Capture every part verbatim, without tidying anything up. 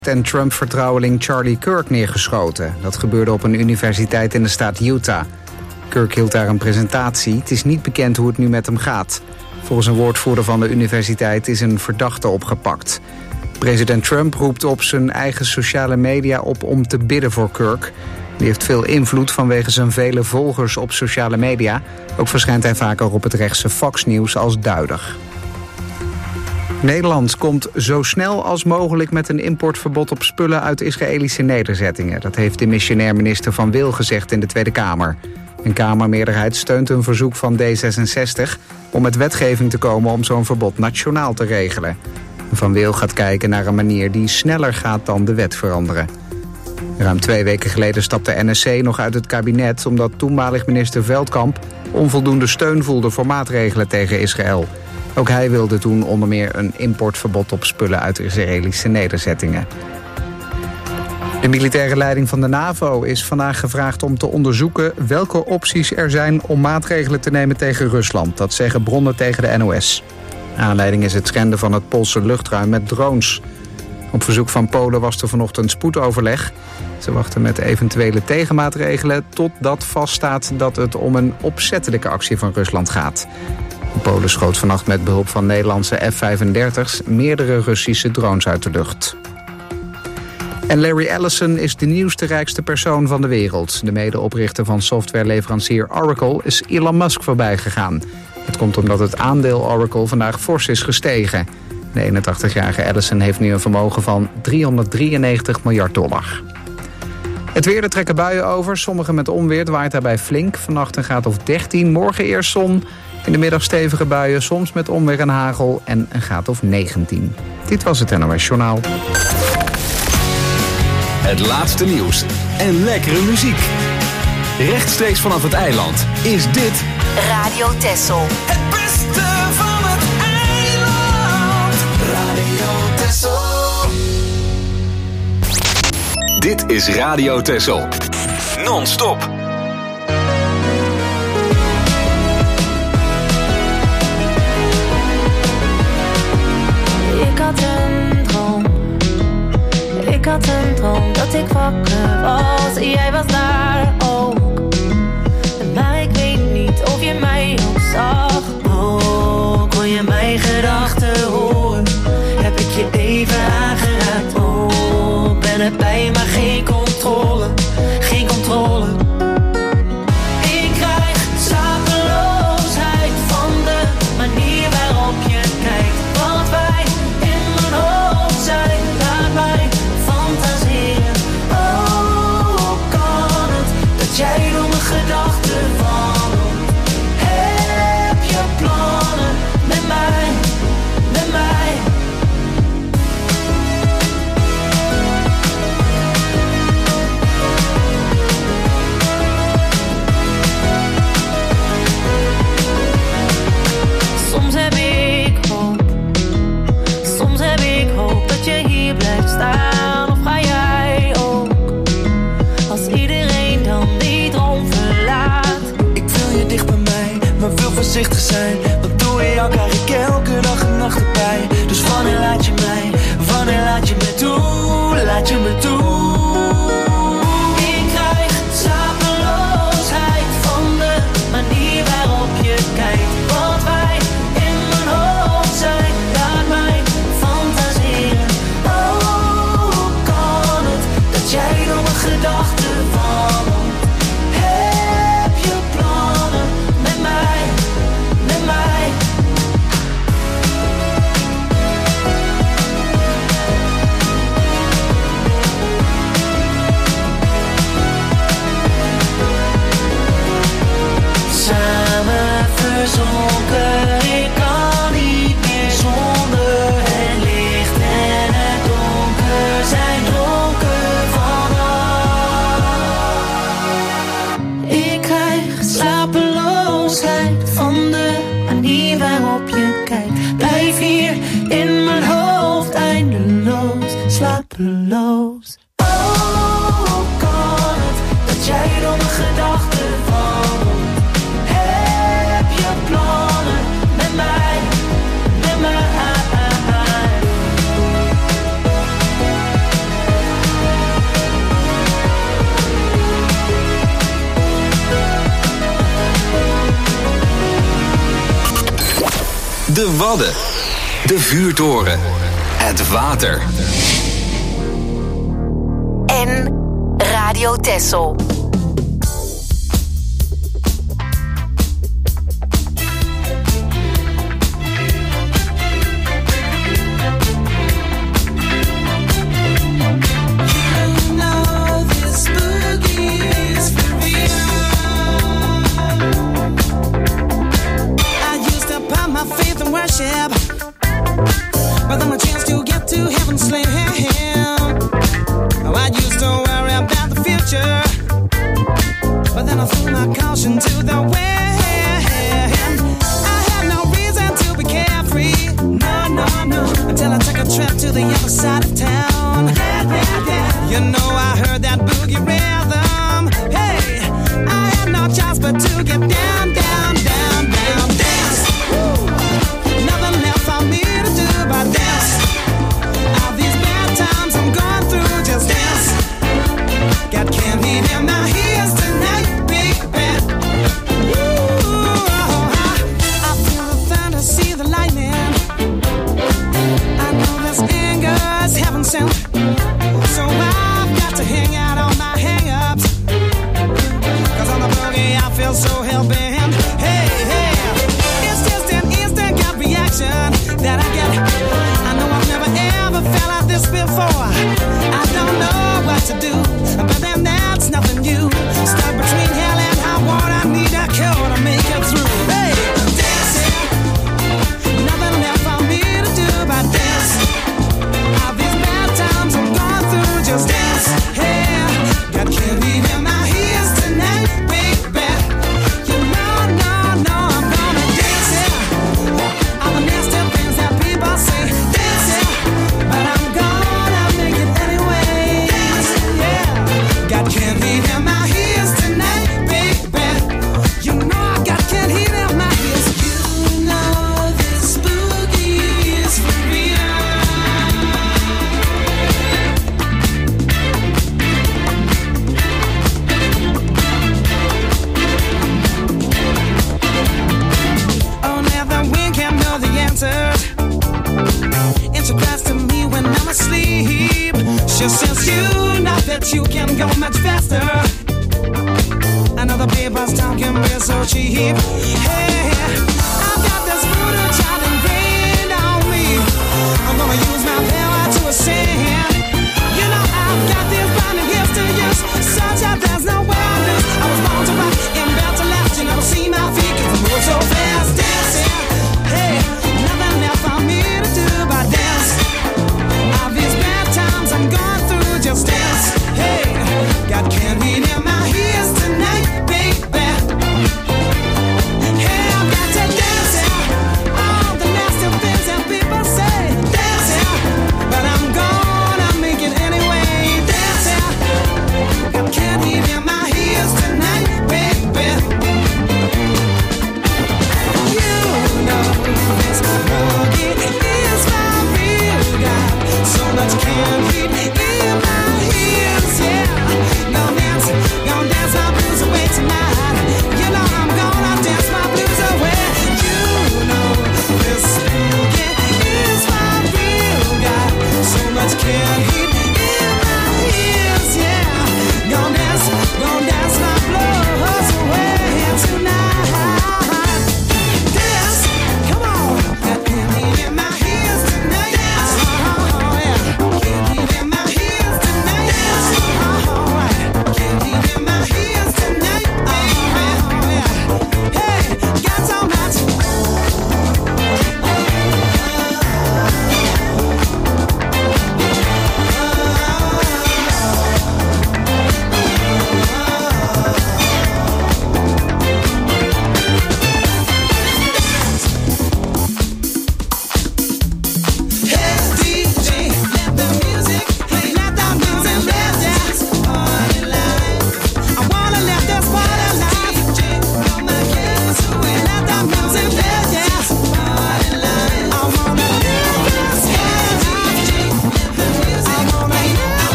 en Trump-vertrouweling Charlie Kirk neergeschoten. Dat gebeurde op een universiteit in de staat Utah. Kirk hield daar een presentatie. Het is niet bekend hoe het nu met hem gaat. Volgens een woordvoerder van de universiteit is een verdachte opgepakt. President Trump roept op zijn eigen sociale media op om te bidden voor Kirk. Die heeft veel invloed vanwege zijn vele volgers op sociale media. Ook verschijnt hij vaker op het rechtse Fox News als duider. Nederland komt zo snel als mogelijk met een importverbod op spullen uit Israëlische nederzettingen. Dat heeft de missionair minister Van Wil gezegd in de Tweede Kamer. Een Kamermeerderheid steunt een verzoek van D zesenzestig om met wetgeving te komen om zo'n verbod nationaal te regelen. Van Wil gaat kijken naar een manier die sneller gaat dan de wet veranderen. Ruim twee weken geleden stapte N S C nog uit het kabinet omdat toenmalig minister Veldkamp onvoldoende steun voelde voor maatregelen tegen Israël. Ook hij wilde toen onder meer een importverbod op spullen uit Israëlische nederzettingen. De militaire leiding van de NAVO is vandaag gevraagd om te onderzoeken welke opties er zijn om maatregelen te nemen tegen Rusland. Dat zeggen bronnen tegen de N O S. Aanleiding is het schenden van het Poolse luchtruim met drones. Op verzoek van Polen was er vanochtend spoedoverleg. Ze wachten met eventuele tegenmaatregelen totdat vaststaat dat het om een opzettelijke actie van Rusland gaat. Polen schoot vannacht met behulp van Nederlandse F vijfendertig's meerdere Russische drones uit de lucht. En Larry Ellison is de nieuwste rijkste persoon van de wereld. De medeoprichter van softwareleverancier Oracle is Elon Musk voorbij gegaan. Het komt omdat het aandeel Oracle vandaag fors is gestegen. De eenentachtigjarige Ellison heeft nu een vermogen van driehonderddrieënnegentig miljard dollar. Het weer, er trekken buien over, sommige met onweer, het waait daarbij flink. Vannacht een graad of dertien, morgen eerst zon. In de middag stevige buien, soms met onweer en hagel en een graad of negentien. Dit was het N O S Journaal. Het laatste nieuws en lekkere muziek. Rechtstreeks vanaf het eiland is dit Radio Texel. Het beste van het eiland. Radio Texel. Dit is Radio Texel. Non-stop. Ik had een droom, ik had een droom dat ik wakker was en jij was daar ook. Maar ik weet niet of je mij ook zag. Oh, kon je mijn gedachten horen? Heb ik je even aangeraakt? Oh, ben erbij maar geen controle, geen controle. Ik krijg slapeloosheid van de manier waarop je kijkt. Wat wij in mijn hoofd zijn, laat mij fantaseren. Oh, hoe kan het dat jij door mijn gedachten wandelt? Heb je plannen met mij, met mij? Soms heb ik hoop, soms heb ik hoop dat je hier blijft staan. Of ga jij ook, als iedereen dan die droom verlaat? Ik wil je dicht bij mij, maar wil voorzichtig zijn. Want doe je elkaar ik elke dag en nacht erbij. Dus wanneer laat je mij, wanneer laat je me toe, laat je me toe. Ik krijg slapeloosheid van de manier waarop je kijkt. Wat wij in mijn hoofd zijn, laat mij fantaseren. Oh, hoe kan het dat jij door mijn gedachten wandelt? Heb je plannen met mij, met mij? Samen verzonken, ik kan niet meer zonder. Het licht en het donker zijn dronken vanaf. Ik krijg slapeloosheid van de manier waarop je kijkt. Blijf hier in mijn hoofd eindeloos slapeloos. Oh, hoe kan het dat jij door mijn gedachten wandelt? Heb je plannen met mij, met mij? De Wadden. De vuurtoren. Het water. En Radio Texel. But then a chance to get to heaven's land. Oh, I used to worry about the future, but then I threw my caution to the wind. I had no reason to be carefree, no, no, no, until I took a trip to the other side of town. Yeah, yeah, yeah. You know I heard that boogie rhythm. Hey, I had no choice but to get down, down, down, down, dance. Woo. Nothing left for me to do but dance. All these bad times I'm going through, just dance. Got candy in my ears tonight, baby. Ooh, I, I feel the thunder, see the lightning. I know this anger is heaven sent, so I've got to hang out on my hang-ups. 'Cause on the boogie I feel so hell-bent. Hey, hey, it's just an instant gut reaction that I get. I know I've never ever felt like this before. I don't know what to do, but then that's nothing new. Stuck between hell and high water, I need a cure to make it through. Hey, dancing, nothing left for me to do but dance. All these bad times I'm going through, just dance. Hey, got candy in my ears tonight, baby. You know, no, no, I'm gonna dance, yeah. All the nasty things that people say, dance, yeah. But I'm gonna make it anyway, dance, yeah. Got candy in my ears tonight, baby. You know I got candy in my ears. You know this boogie is for real. Oh, now the wind can't know the answers. And she cries to me when I'm asleep. She says you know that you can go much faster. I know the papers talking me so cheap. Hey, I've got this voodoo child ingrained on me. I'm gonna use my power to ascend. You know I've got these blinding gifts to use, such that there's no way I lose. I was born to rock and built to last. You never see my feet 'cause I move so fast, dancing. Hey, nothing left for me to do but dance. All these bad times I'm going through, just dance. Hey, got candy in my ears tonight, baby. Hey, I've got to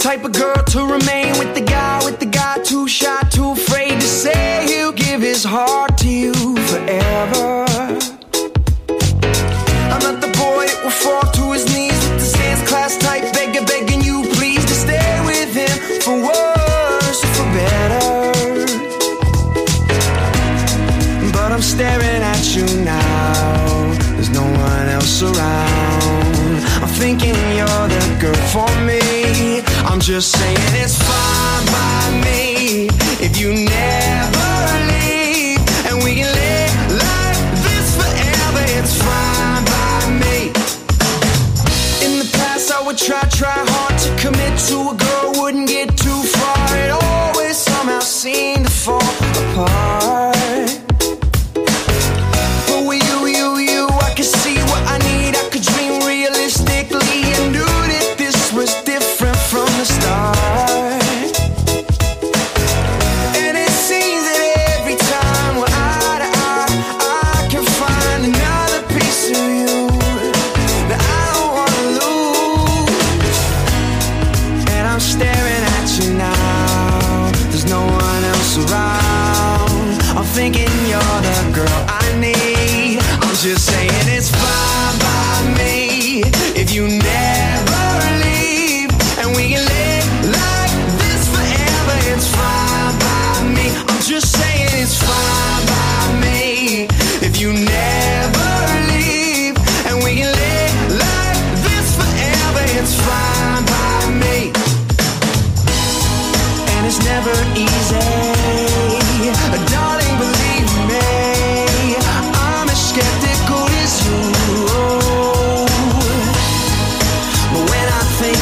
type of girl to remain with the guy, with the guy too shy, too afraid to say he'll give his heart to you forever. I'm not the boy that will fall to his knees with the dance class type, begging, begging you please to stay with him for worse or for better. But I'm staring at you now, there's no one else around. I'm thinking you're the girl for me. I'm just saying it's fine by me if you never leave, and we can live like this forever. It's fine by me. In the past I would try, try hard to commit to a girl, wouldn't get too far. It always somehow seemed to fall apart. But with you, you, you, I could see what I need. I could dream realistically and knew that this was different from the start. And it seems that every time we're eye to eye, I can find another piece of you that I don't wanna lose. And I'm staring at you now, there's no one else around. I'm thinking you're the girl I need. I'm just saying it's fine by me if you never leave, and we can live like this forever. It's fine by me. I'm just saying it's fine by me if you never leave, and we can live like this forever. It's fine by me. And it's never easy, darling, believe me, I'm as skeptical as you. But when I think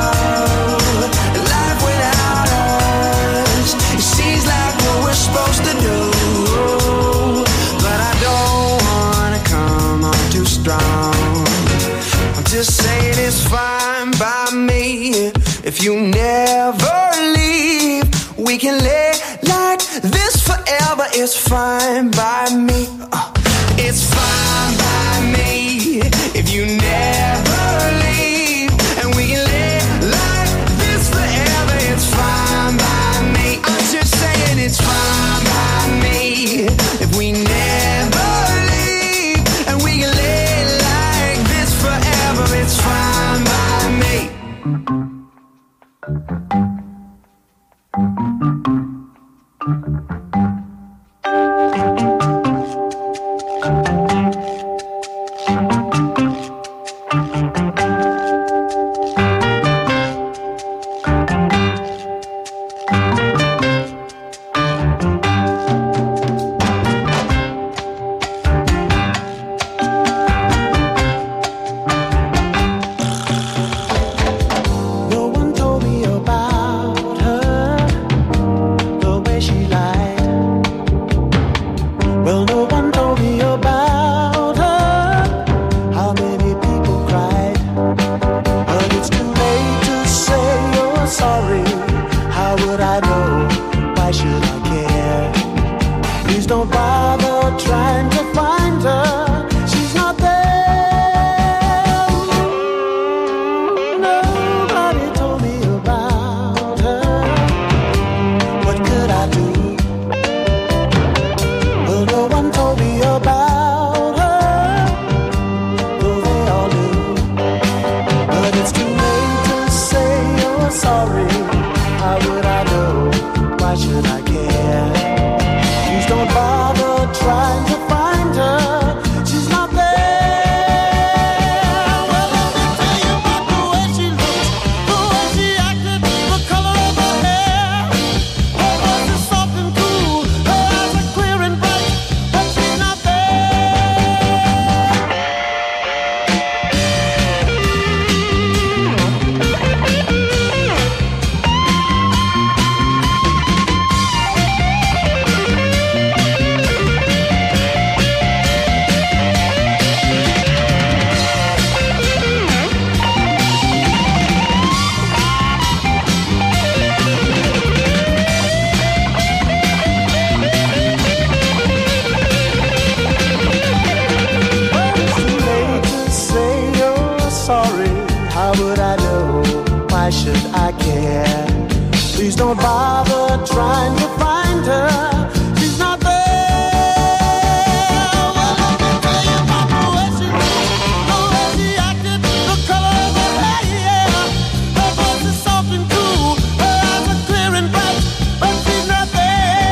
of life without us, it seems like what we're supposed to do. But I don't wanna come on too strong. I'm just saying it's fine by me if you never leave. We can live like this forever. It's fine by me. Uh, it's fine by me if you never leave, and we can live like this forever. It's fine by me. I'm just saying it's fine by me if we never leave, and we can live like this forever. It's fine by me. How would I know? Why should I care? don't bother trying to find her. She's not there. Well, let me tell you about the way she moved, the way she acted, the color of her hair. Her voice is soft and cool, her eyes are clear and bright, but she's not there.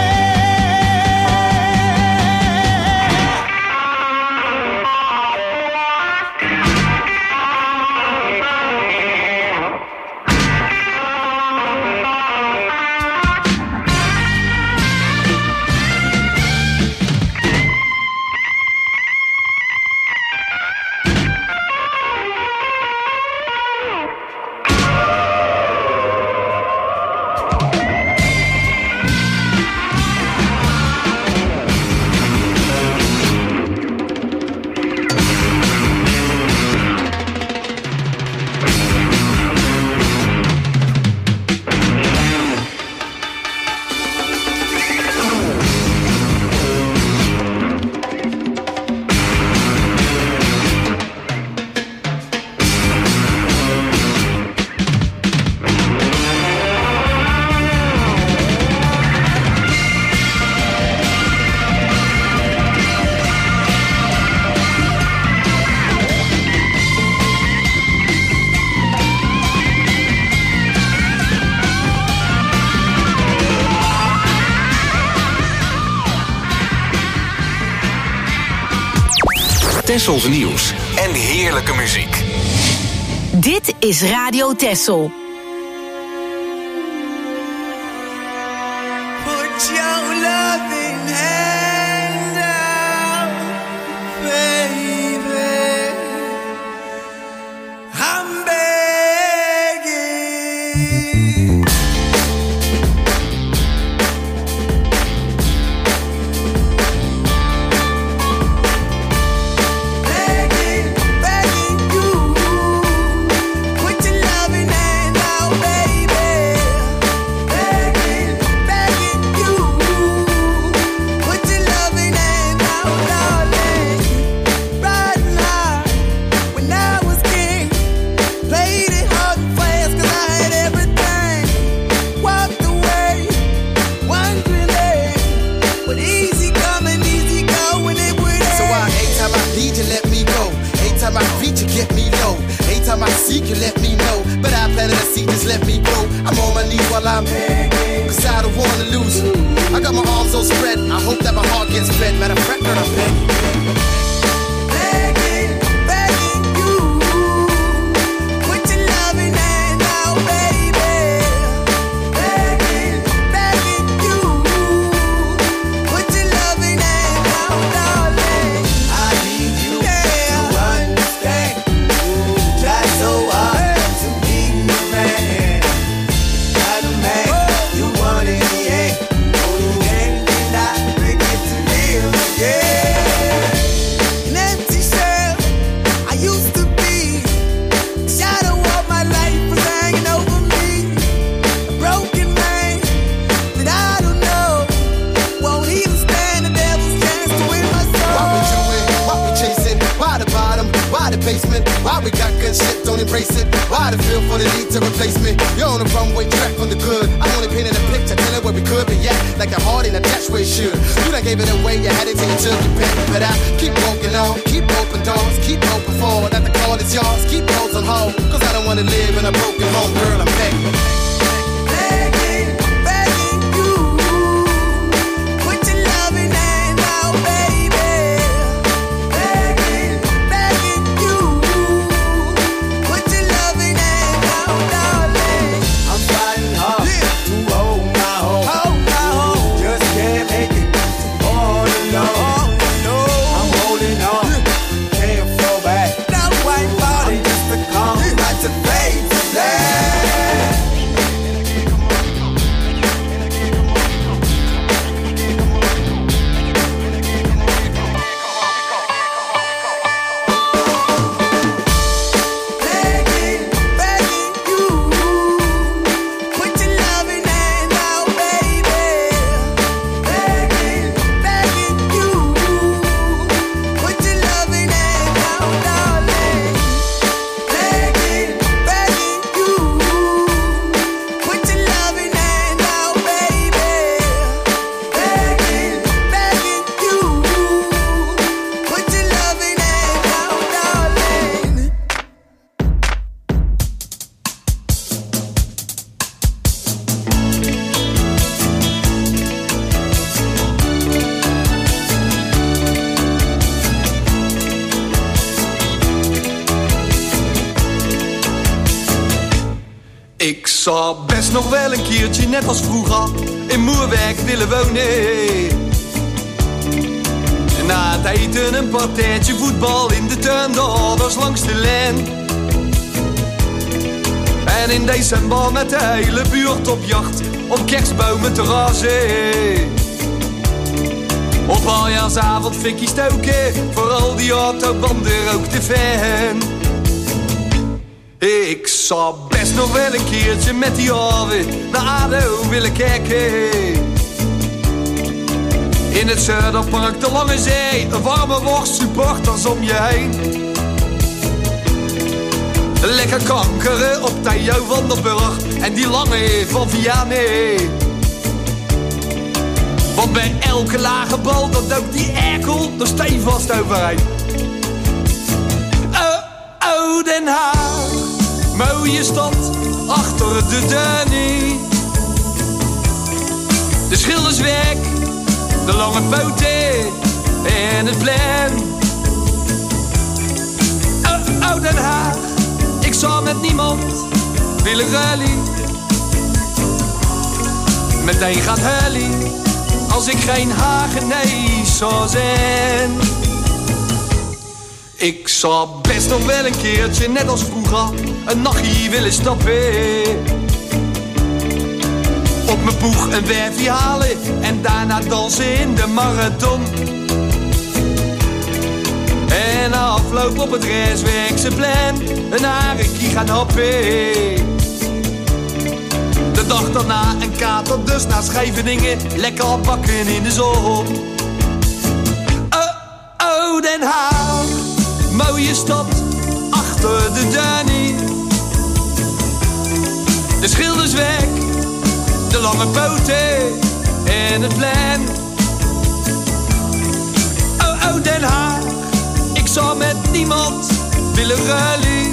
Tessels nieuws en heerlijke muziek. Dit is Radio Tessel. Put your loving hand out, baby. I'm begging. Begging, begging you. Put your loving hand out, baby. Begging, begging you. Put your loving hand out, darling. Right now, when I was king, played it hard and fast 'cause I had everything. Walked away, wondering what easy coming, easy going it would end. So I, every time I need you, let me go. Every time I beat you, get me low. Every time I seek you, let me know. But I planted a seed, just let me grow. I'm on my knees while I'm begging, 'cause I don't wanna lose you. I got my arms so spread, I hope that my heart gets fed. Matter of fact, girl, I'm begging. Begging, begging you. Put your loving hand out, baby. Begging, begging you. Put your loving hand out, darling. I need you Yeah. to understand. Try so hard to be the man. Not a man you want in the end. Only then can I bring it to live An again. empty shell I used to be. The shadow of my life was hanging over me. A broken man that I don't know won't even stand the devil's chance to win my Why we soul. doing? Why we chasing? Why the bottom? Why the basement? Why we got good shit, don't embrace it? Why the feel for the need to replace me? You're on the runway track from the good. I'm only painting a picture, telling where we could be at. Like the heart in a attached where it should. You done gave it away, you had it till you took it back. But I keep walking on, keep open doors, keep open forward. That the call is yours, keep those on hold. 'Cause I don't wanna live in a broken home, girl, I'm begging. Begging, begging you. Put your loving hand out, baby. Begging, begging you. Put your loving hand out, darling. I'm fighting hard to hold my own. Hold my own. Just can't make it all alone. No, I'm holding on, can't fall back. not white body, I'm just a calm, right to fade to black. Ik zou best nog wel een keertje, net als vroeger, in Moerwijk willen wonen. Na het eten een partijtje voetbal in de tuin, de ouders langs de lijn. En in december met de hele buurt op jacht, op kerstbomen terrassen. Op aljaarsavond fikkie stoken, voor al die autobanden rook de fan. Ik zou best nog wel een keertje met die alweer naar A D O willen kijken. In het Zuiderpark, de Lange Zee, een warme worst, supporters om je heen. Lekker kankeren op Theo van der Burg en die lange van Vianney. Want bij elke lage bal, dat duikt die erkel er steenvast overheen. Oh, oh, Den Haag, mooie stad, achter de Dunny. De Schildersweg, de lange poten en het plein. Oh, oh, Den Haag, ik zou met niemand willen rally. Meteen gaat hully, als ik geen Hagenees zou zijn. Ik zou best nog wel een keertje, net als vroeger, een nachtje willen stappen. Op mijn boeg een werfje halen en daarna dansen in de marathon. En na afloop op het Rijswijkse plein een harekie gaan happen. De dag daarna een kater dus naar Scheveningen, lekker bakken in de zon. Oh, oh, Den Haag, mooie stad, achter de Dunny. De Schildersweg, de lange poten en het plein. Oh, oh, Den Haag, ik zou met niemand willen rally.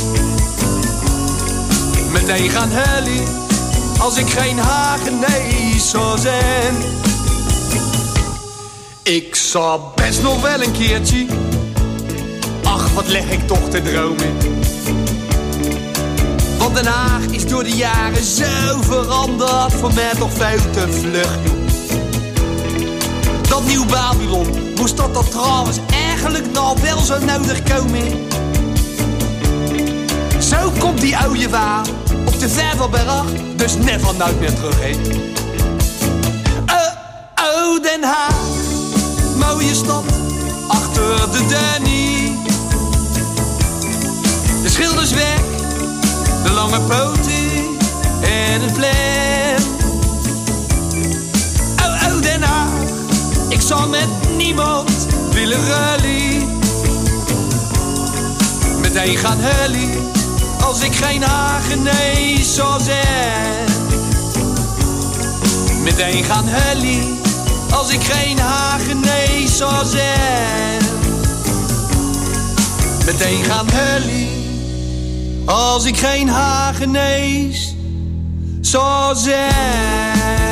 Meteen gaan hully, als ik geen Hagenees zou zijn. Ik zou best nog wel een keertje, ach wat leg ik toch te dromen. Want Den Haag is door de jaren zo veranderd, voor mij toch veel te vlug. Dat nieuw Babylon, moest dat dan trouwens eigenlijk nou wel zo nodig komen? Zo komt die oude waar op de Vijverberg, dus never nooit meer terug heen. Oh, oh, Den Haag, mooie stad, achter de Dunny. De Schildersweg, de lange poten en het plein. Oh, oh, Den Haag, ik zou met niemand willen rally. Meteen gaan hully, als ik geen Hagenees zou zijn. Meteen gaan hully, als ik geen Hagenees zou zijn. Meteen gaan hully, als ik geen Hagenees zou zijn.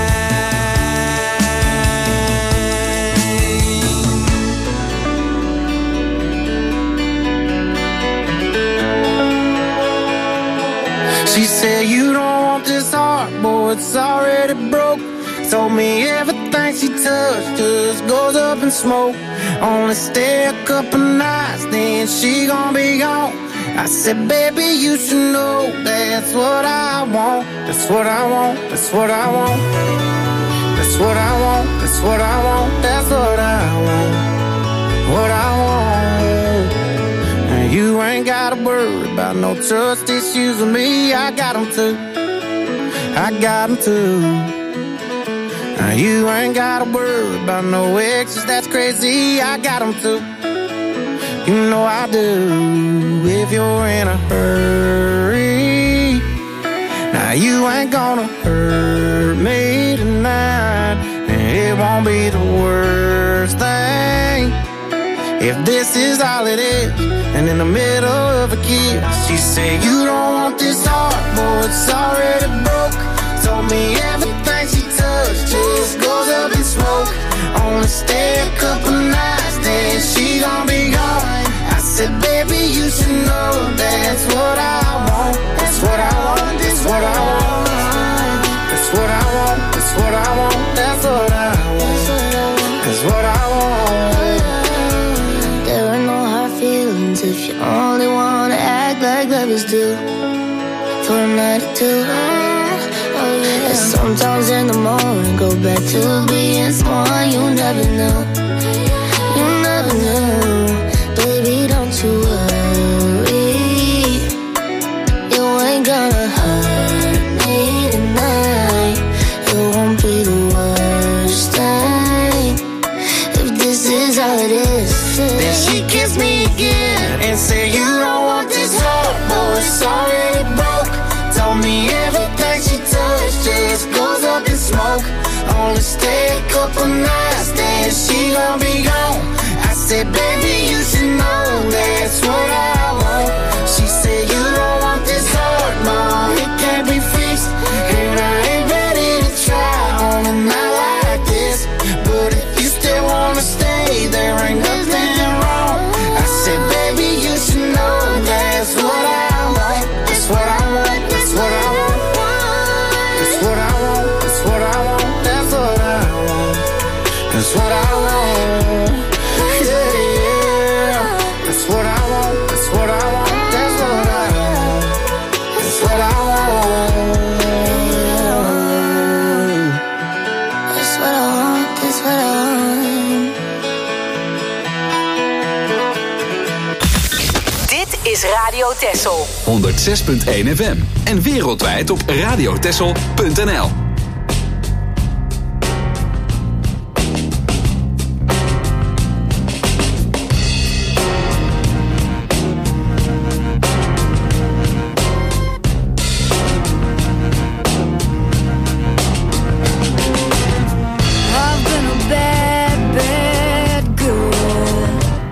She said you don't want this heart, boy, it's already broke. Told me everything she touched just goes up in smoke. Only stay a couple nights, then she gon' be gone. I said, baby, you should know that's what I want. That's what I want, that's what I want. That's what I want, that's what I want. That's what I want, what I want. And you ain't gotta worry about no trust issues with me. I got them too, I got them too. Now you ain't gotta worry about no exes, that's crazy. I got them too, you know I do. If you're in a hurry, now you ain't gonna hurt me tonight. And it won't be the worst thing if this is all it is. And in the middle of a kiss, she said, you don't want this heart, boy, it's already broke. Told me everything she touched just goes up in smoke. Only stay a couple nights, then she gon' be gone. I said, baby, you should know that's what I want. That's what I want, that's what I is what I want. There are no hard feelings if you only wanna act like lovers do. For a night or two. Oh yeah. And sometimes in the morning go back to being someone you never knew. You never knew. Baby, don't you worry. You ain't gonna hurt me tonight. It won't be the worst thing if this is how it is. Then she kissed me again and said you don't want this heart, boy, it's already broke. Told me everything she touched just goes up in smoke. Only stay a couple nights, then she gon' be gone. I said, baby, you should know that's what I want. She said, you don't want this heart, no, it can't be fixed. And I ain't ready to try on a night like this. But if you still wanna stay, there ain't nothing wrong. I said, baby, you should know that's what I want. That's what I want, that's what I want. That's what I want, that's what I want. That's what I want. That's what I want. Yeah, yeah. That's what I want, that's what I want. That's what I want. That's what I want. That's what I want, that's what I want. Dit is Radio Texel. honderd zes punt één F M en wereldwijd op radiotexel punt n l. I've been a bad, bad girl.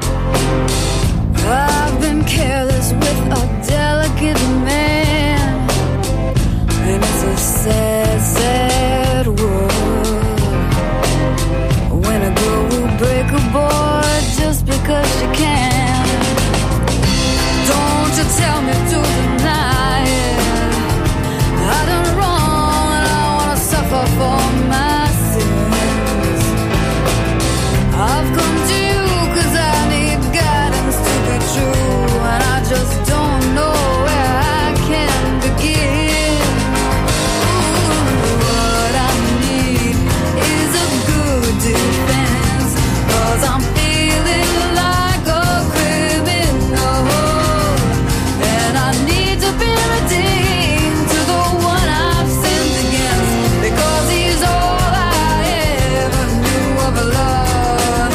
I've been careless with a delicate man. And it's a sad, sad world. When a girl will break a boy just because she can. Don't you tell me to deny it. I done wrong and I wanna suffer for my sins. I've come to you cause I need guidance to be true. And I just don't know where I can begin. Ooh, what I need is a good defense. Cause I'm feeling like a criminal. And I need to be redeemed to the one I've sinned against. Because he's all I ever knew of love.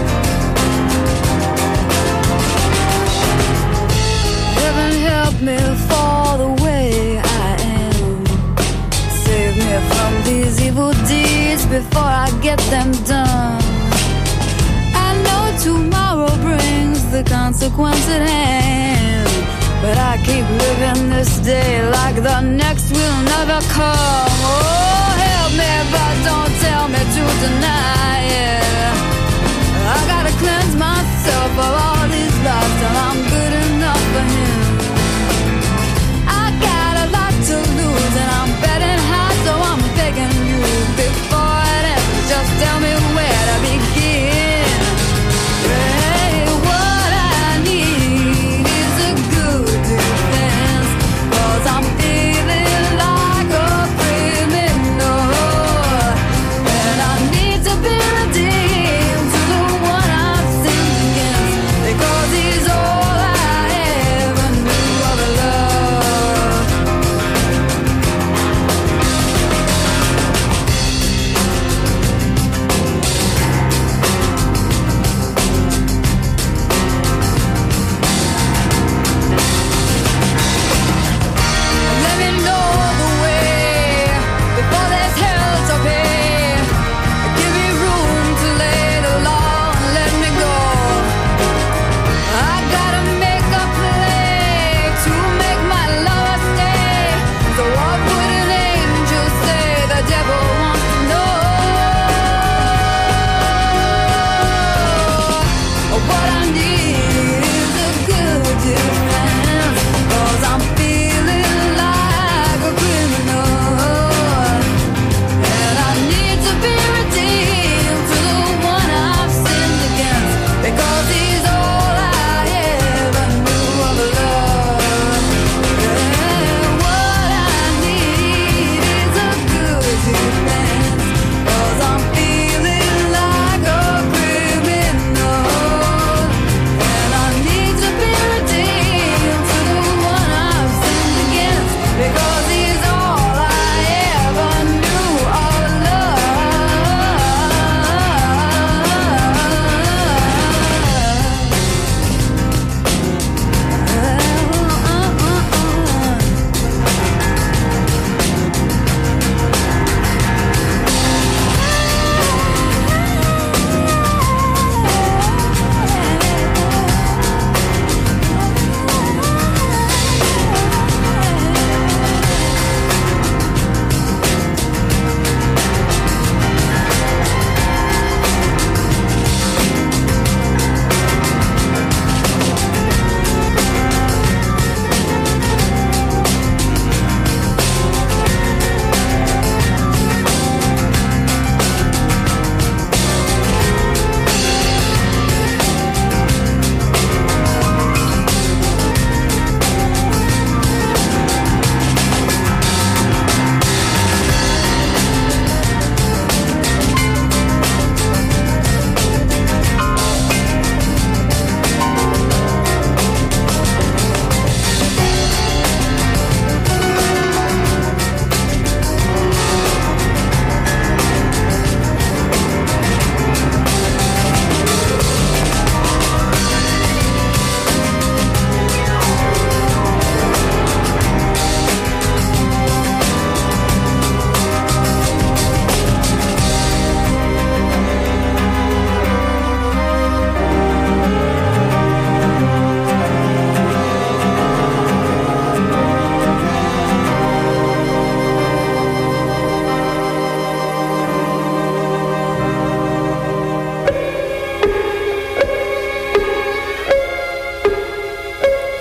Heaven help me fall the way I am. Save me from these evil deeds before I get them done. I know tomorrow brings the consequence at hand. But I keep living this day like the next will never come. Oh, help me, but don't tell me to deny it. I gotta cleanse myself of all these lies till I'm good enough for him. I got a lot to lose and I'm betting high, so I'm begging you before it ends, just tell me where to begin. Hey, what I need is a good defense. Cause I'm feeling like a criminal. And I need to be redeemed.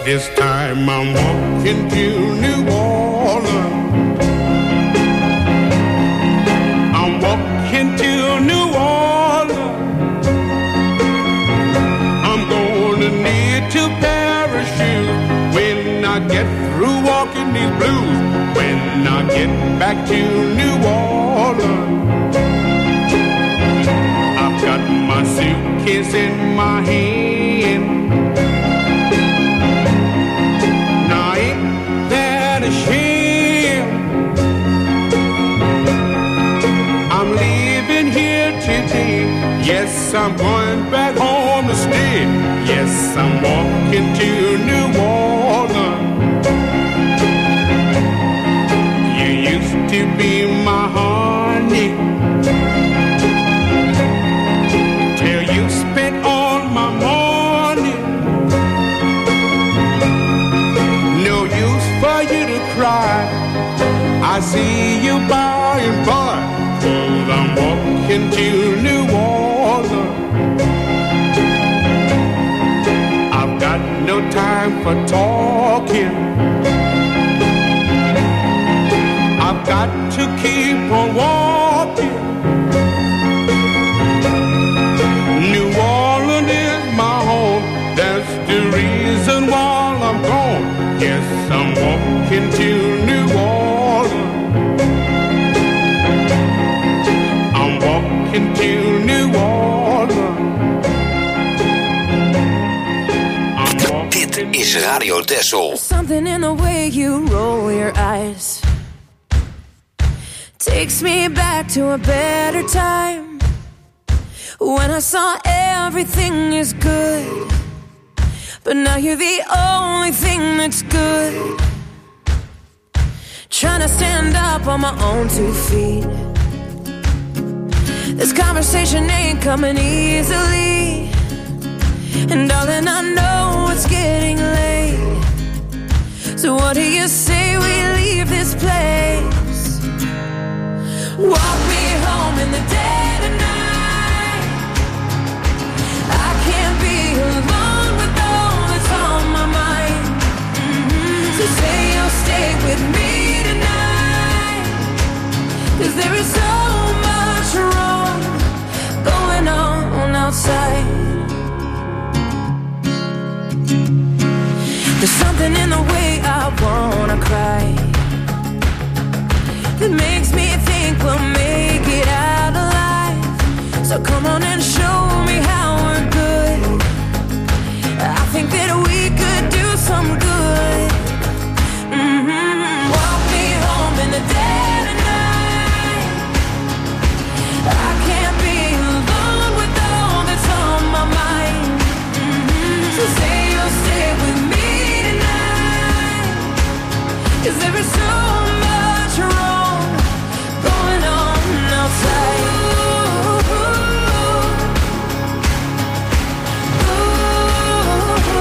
This time I'm walking to New Orleans. I'm walking to New Orleans. I'm gonna need to parachute when I get through walking these blues. When I get back to New Orleans, I've got my suitcase in my hand. Yes, I'm going back home to stay. Yes, I'm walking to New Orleans. You used to be my honey, till you spent all my money. No use for you to cry. I see you by and by, 'cause I'm walking to New Orleans. I've got no time for talking. I've got to keep on walking. New Orleans is my home. That's the reason why I'm gone. Yes, I'm walking to New Orleans. I'm walking to New Orleans. Dit is Radio Texel. There's something in the way you roll your eyes. Takes me back to a better time, when I saw everything is good, but now you're the only thing that's good. Trying to stand up on my own two feet. This conversation ain't coming easily, and darling, I know it's getting late. So what do you say we leave this place? Walk me home in the dead of night. I can't be alone with all that's on my mind. Mm-hmm. So say you'll stay with me tonight, 'cause there is so much wrong going on outside. There's something in the way I wanna cry that makes me think we'll make it out alive. So come on and show me how we're good. I think that we could do some good. Mm-hmm. Walk me home in the dead of night. I can't be alone with all that's on my mind. Mm-hmm. So say you'll stay with me tonight, 'cause there is so much wrong going on outside. Ooh, ooh, ooh,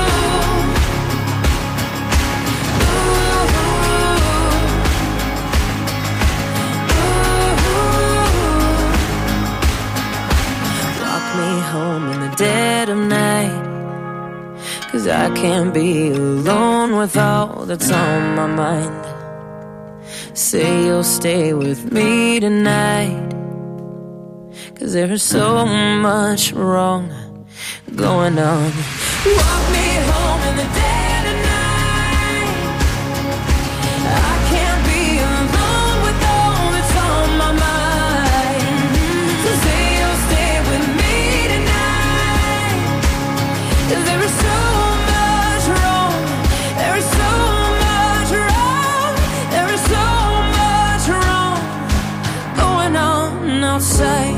ooh. Walk me home in the dead of night, 'cause I can't be alone with all that's on my mind. Say you'll stay with me tonight, 'cause there is so much wrong going on. Walk me home in the dead of night. I can't be alone with all that's on my mind. So say you'll stay with me tonight, 'cause there is so much wrong. There is so much wrong. There is so much wrong going on outside.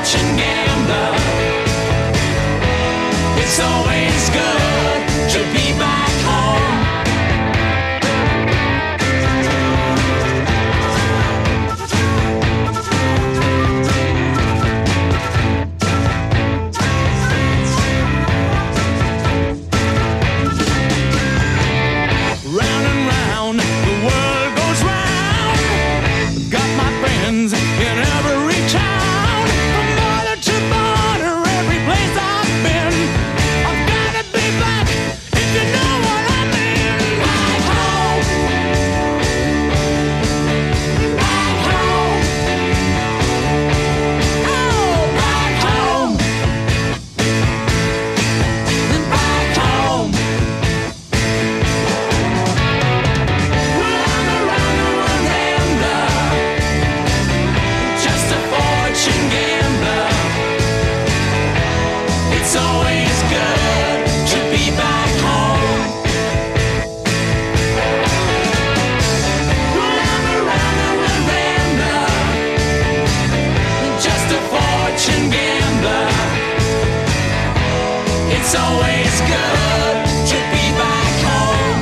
fortune gambler. It's always good to be back home. Round and round, the world goes round. Got my friends in every town. From border to border, every place I've been. I've gotta be back, if you know what I mean. Back home. Back home. Oh, back home. Back home. Run around the gambler, just a fortune gambler. It's always good to be back home. Run around the gambler, just a fortune gambler. It's always good to be back home.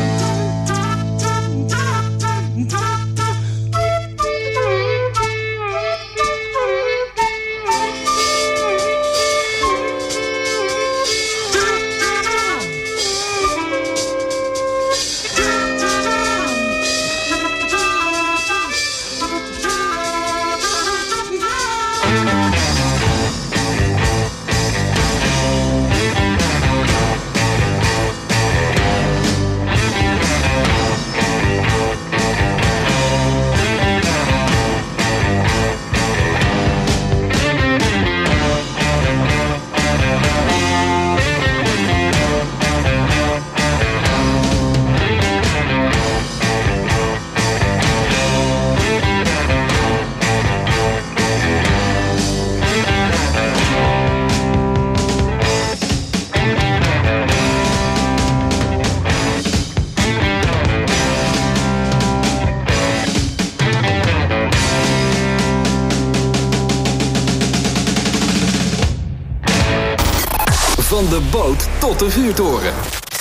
Van de boot tot de vuurtoren.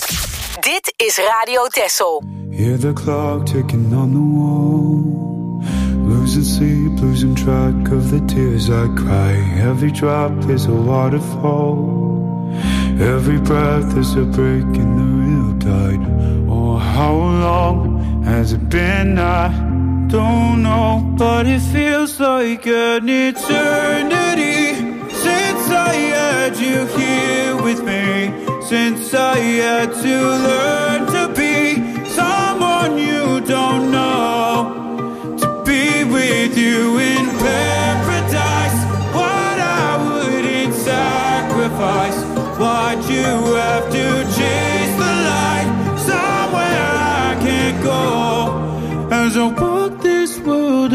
Dit is Radio Texel. Hear the clock ticking on the wall. Losing sleep, losing track of the tears I cry. Every drop is a waterfall. Every breath is a break in the real tide. Oh, how long has it been? I don't know, but it feels like an eternity since I had you here with me. Since I had to learn to be someone you don't know, to be with you in paradise. What I wouldn't sacrifice. Why'd you have to chase the light somewhere I can't go? As I walk this world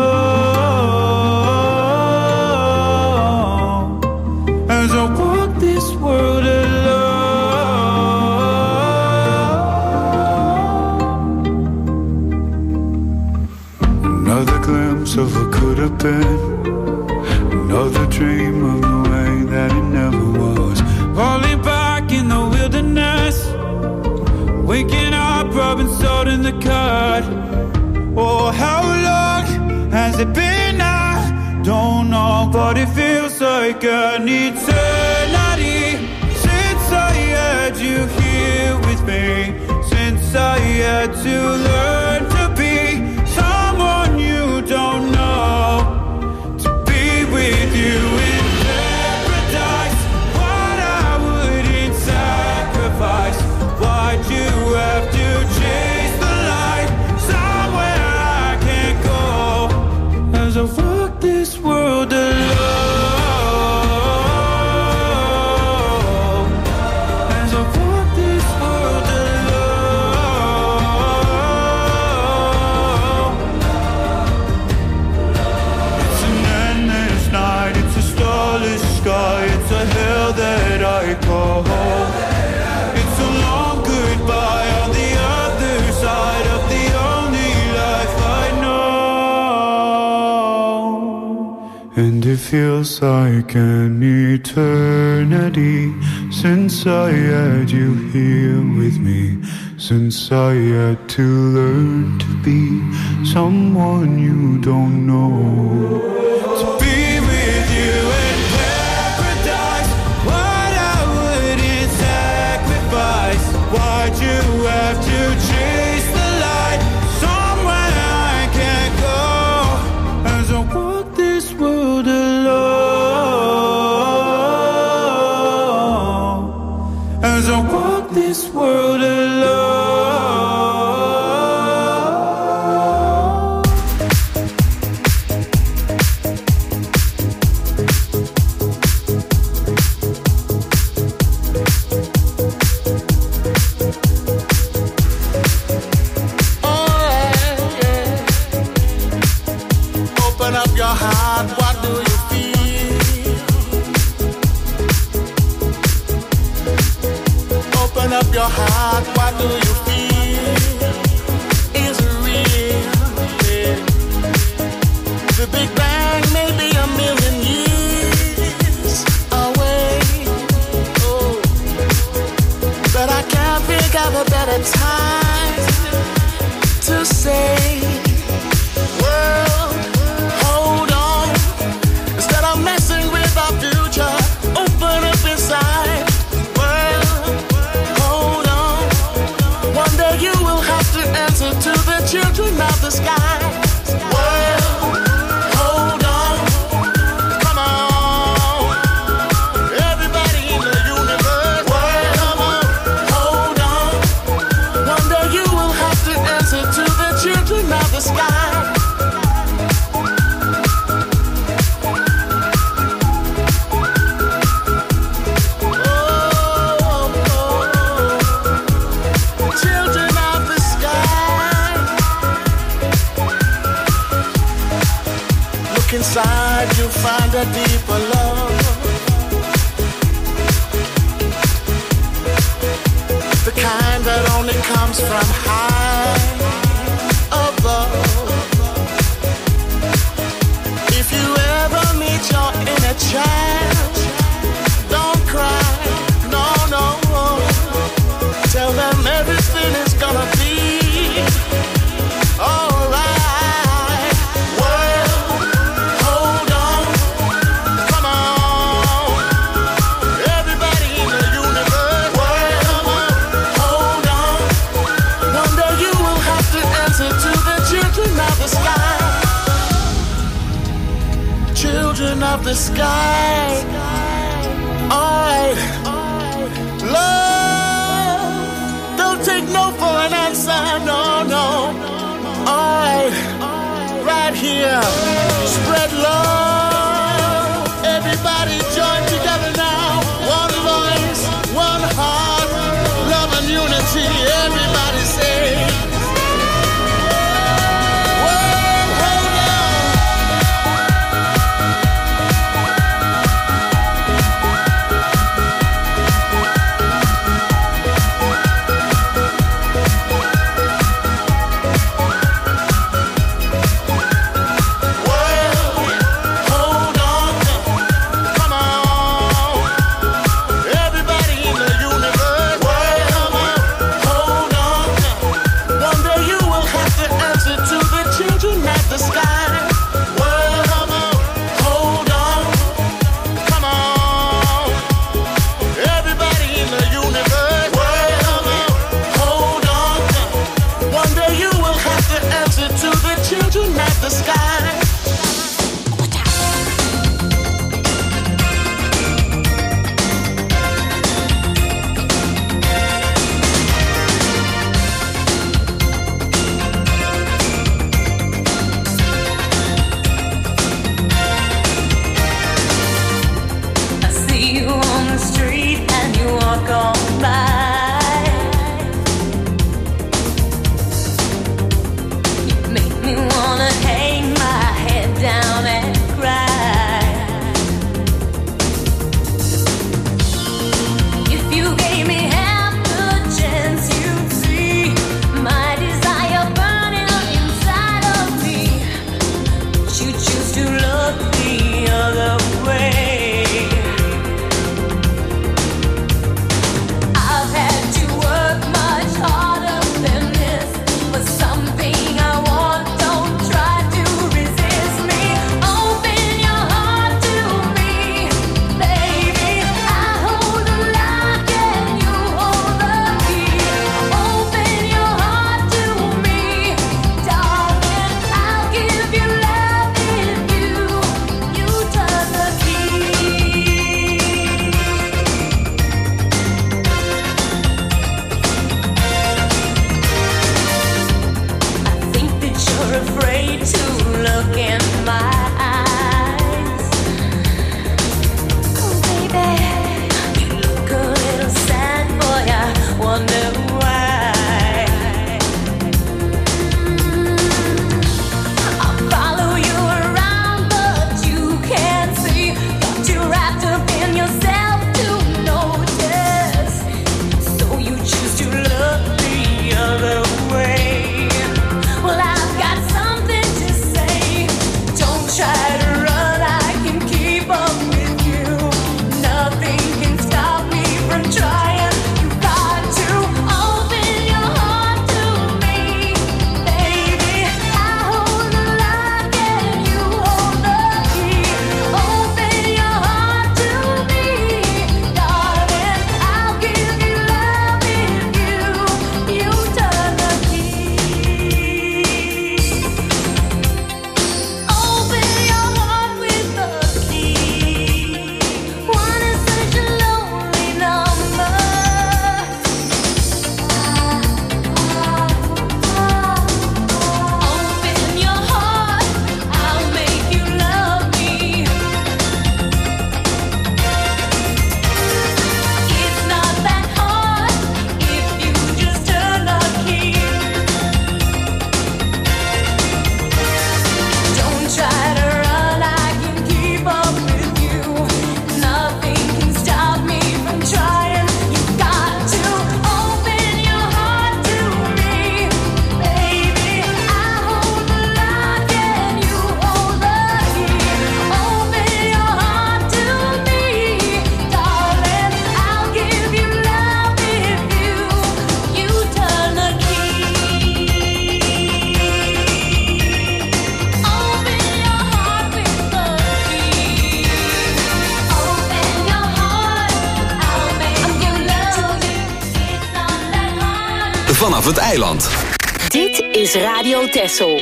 alone, as I walk this world alone. Another glimpse of what could have been, another dream of the way that it never was. Falling back in the wilderness, waking up, rubbing salt in the cut. Oh, how long has it been? I don't know, but it feels like an eternity since I had you here with me. Since I had to learn to be someone you don't know, to be with you in paradise. What I wouldn't sacrifice. Why'd you have to chase the light somewhere I can't go? As I walk this world alone, as I walk this world alone. It's an endless night, it's a starless sky, it's a hell that I call home. It's a long goodbye on the other side of the only life I know. And if feels like an eternity since I had you here with me, since I had to learn to be someone you don't know. To be with you in paradise, what I wouldn't sacrifice. Why'd you have to chase the light somewhere I can't go? As I walk this world alone, as I walk this world alone. Your heart, what do you feel? Is it real? Yeah. The Big Bang may be a million years away. Oh, but I can't think of a better time to say, world, hold on. Instead of messing with our future, open up inside. You will have to answer to the children of the sky. World, hold on, come on, everybody in the universe. World, come on, hold on. One day you will have to answer to the children of the sky. Inside you find a deeper love, the kind that only comes from high above. If you ever meet your inner child, don't cry, no, no. Tell them everything is gonna be alright. Children of the sky, alright. Love, don't take no for an answer, no, no. Alright, right here, spread love. Everybody join together now. One voice, one heart, love and unity. Everybody say. vanaf het eiland. Dit is Radio Texel.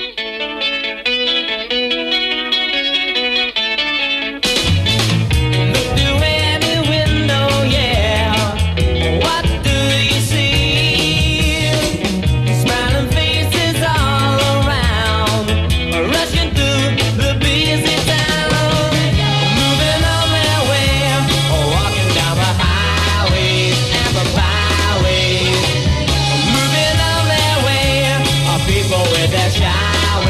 Shower.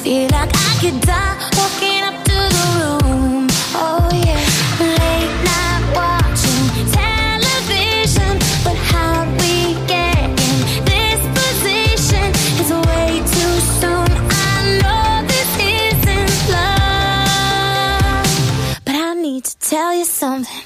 Feel like I could die walking up to the room. Oh yeah, late night watching television, but how we get in this position is way too soon. I know this isn't love, but I need to tell you something.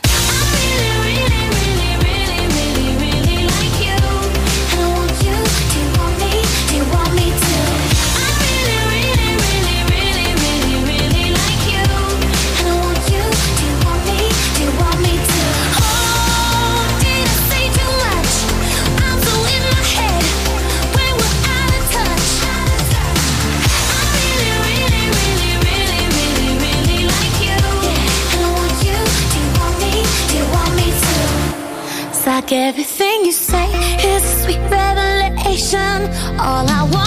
Like everything you say is a sweet revelation. All I want